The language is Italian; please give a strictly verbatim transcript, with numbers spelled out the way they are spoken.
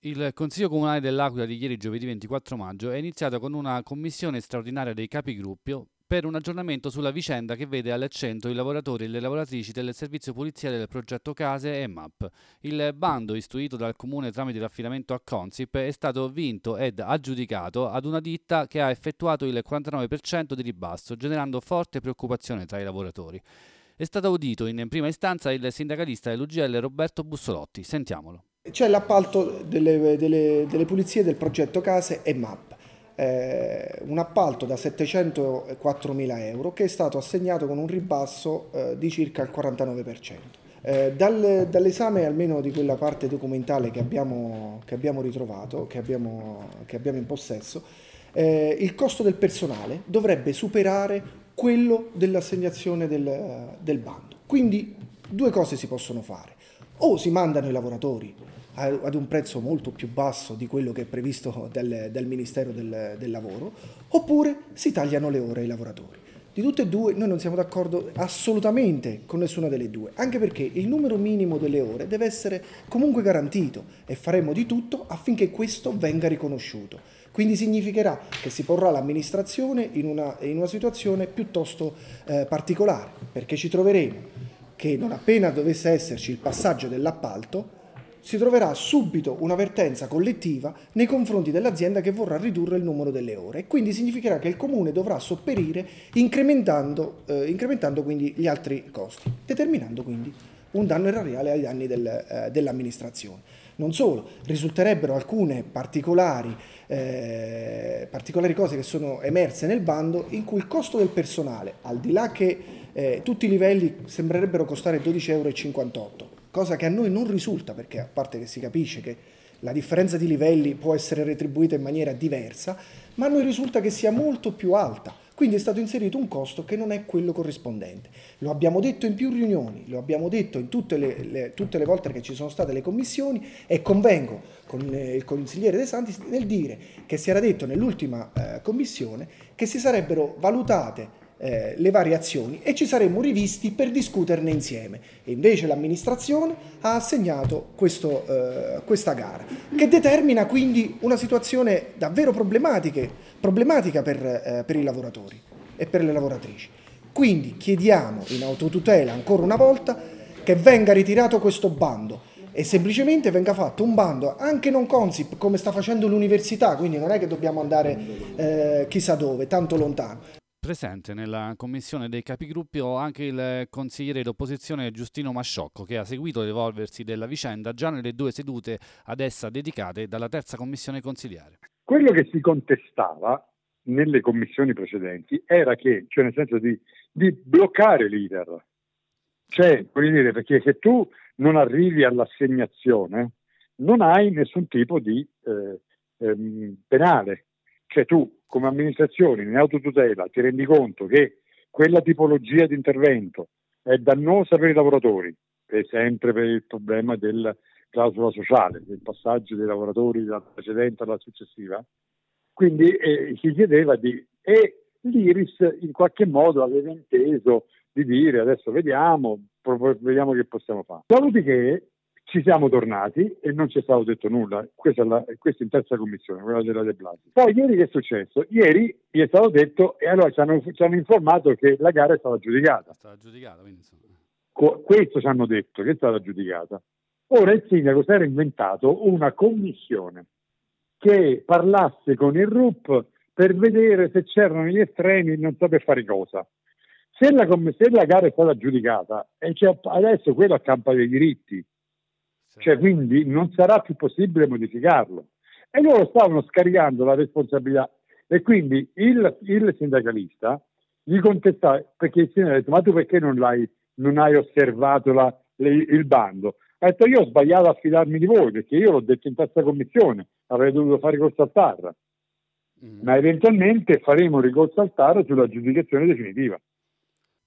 Il Consiglio Comunale dell'Aquila di ieri, giovedì ventiquattro maggio, è iniziato con una commissione straordinaria dei capigruppo per un aggiornamento sulla vicenda che vede al centro i lavoratori e le lavoratrici del servizio pulizia del progetto Case e M A P. Il bando, istruito dal Comune tramite l'affidamento a Consip, è stato vinto ed aggiudicato ad una ditta che ha effettuato il quarantanove per cento di ribasso, generando forte preoccupazione tra i lavoratori. È stato audito in prima istanza il sindacalista dell'U G L Roberto Bussolotti. Sentiamolo. C'è l'appalto delle, delle- delle pulizie del progetto Case e M A P, eh, un appalto da settecentoquattromila euro che è stato assegnato con un ribasso eh, di circa il quarantanove per cento. Eh, dal- dall'esame almeno di quella parte documentale che abbiamo, che abbiamo ritrovato, che abbiamo, che abbiamo in possesso, eh, il costo del personale dovrebbe superare quello dell'assegnazione del, del bando. Quindi due cose si possono fare: o si mandano i lavoratori ad un prezzo molto più basso di quello che è previsto dal, dal Ministero del, del Lavoro, oppure si tagliano le ore ai lavoratori. Di tutte e due noi non siamo d'accordo assolutamente con nessuna delle due, anche perché il numero minimo delle ore deve essere comunque garantito e faremo di tutto affinché questo venga riconosciuto. Quindi significherà che si porrà l'amministrazione in una, in una situazione piuttosto eh, particolare, perché ci troveremo che non appena dovesse esserci il passaggio dell'appalto, si troverà subito un'avvertenza collettiva nei confronti dell'azienda che vorrà ridurre il numero delle ore, e quindi significherà che il comune dovrà sopperire incrementando, eh, incrementando quindi gli altri costi, determinando quindi un danno erariale ai danni del, eh, dell'amministrazione. Non solo, risulterebbero alcune particolari, eh, particolari cose che sono emerse nel bando, in cui il costo del personale, al di là che eh, tutti i livelli sembrerebbero costare dodici virgola cinquantotto euro, cosa che a noi non risulta, perché a parte che si capisce che la differenza di livelli può essere retribuita in maniera diversa, ma a noi risulta che sia molto più alta. Quindi è stato inserito un costo che non è quello corrispondente. Lo abbiamo detto in più riunioni, lo abbiamo detto in tutte le, le, tutte le volte che ci sono state le commissioni, e convengo con il consigliere De Santis nel dire che si era detto nell'ultima eh, commissione che si sarebbero valutate Eh, le variazioni e ci saremmo rivisti per discuterne insieme, e invece l'amministrazione ha assegnato questo, eh, questa gara, che determina quindi una situazione davvero problematiche, problematica per, eh, per i lavoratori e per le lavoratrici. Quindi chiediamo in autotutela ancora una volta che venga ritirato questo bando e semplicemente venga fatto un bando anche non Consip, come sta facendo l'università, quindi non è che dobbiamo andare eh, chissà dove, tanto lontano. Presente nella commissione dei capigruppo anche il consigliere d'opposizione Giustino Masciocco, che ha seguito l'evolversi della vicenda già nelle due sedute ad essa dedicate dalla terza commissione consiliare. Quello che si contestava nelle commissioni precedenti era che, cioè nel senso di, di bloccare l'iter, cioè, voglio dire, perché se tu non arrivi all'assegnazione non hai nessun tipo di eh, ehm, penale. Cioè tu come amministrazione in autotutela ti rendi conto che quella tipologia di intervento è dannosa per i lavoratori, per sempre per il problema della clausola sociale, del passaggio dei lavoratori dalla precedente alla successiva, quindi eh, si chiedeva di... e l'Iris in qualche modo aveva inteso di dire adesso vediamo, vediamo che possiamo fare. Dopodiché ci siamo tornati e non ci è stato detto nulla. Questa è, la, questa è in terza commissione, quella della De Blasi. Poi ieri che è successo? Ieri gli è stato detto e allora ci hanno, ci hanno informato che la gara è stata aggiudicata. È stata aggiudicata, quindi insomma. Co- questo ci hanno detto, che è stata aggiudicata. Ora il sindaco si era inventato una commissione che parlasse con il R U P per vedere se c'erano gli estremi, non so per fare cosa. Se la, se la gara è stata aggiudicata, e cioè adesso quello accampa dei diritti. Cioè, quindi non sarà più possibile modificarlo. E loro stavano scaricando la responsabilità. E quindi il, il sindacalista gli contestava, perché il sindaco ha detto: ma tu perché non, l'hai, non hai osservato la, le, il bando? Ha detto: io ho sbagliato a fidarmi di voi, perché io l'ho detto in terza commissione, avrei dovuto fare ricorso al T A R. Mm. Ma eventualmente faremo ricorso al T A R sull'aggiudicazione definitiva.